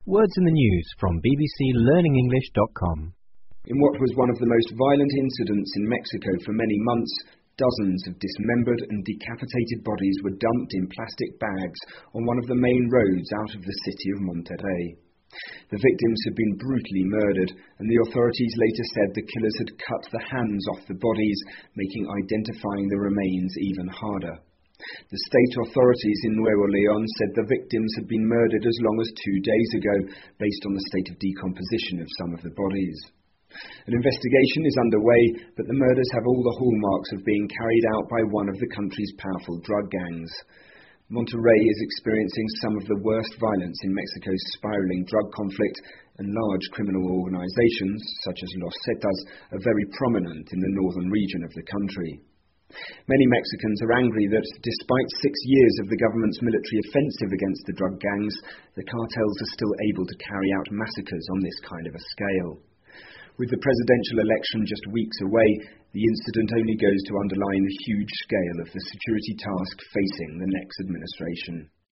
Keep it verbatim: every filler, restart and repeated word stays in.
Words in the news from b b c learning english dot com. In what was one of the most violent incidents in Mexico for many months, dozens of dismembered and decapitated bodies were dumped in plastic bags on one of the main roads out of the city of Monterrey. The victims had been brutally murdered, and the authorities later said the killers had cut the hands off the bodies, making identifying the remains even harder. The state authorities in Nuevo León said the victims had been murdered as long as two days ago, based on the state of decomposition of some of the bodies. An investigation is underway, but the murders have all the hallmarks of being carried out by one of the country's powerful drug gangs. Monterrey is experiencing some of the worst violence in Mexico's spiraling drug conflict, and large criminal organizations, such as Los Zetas, are very prominent in the northern region of the country. Many Mexicans are angry that, despite six years of the government's military offensive against the drug gangs, the cartels are still able to carry out massacres on this kind of a scale. With the presidential election just weeks away, the incident only goes to underline the huge scale of the security task facing the next administration.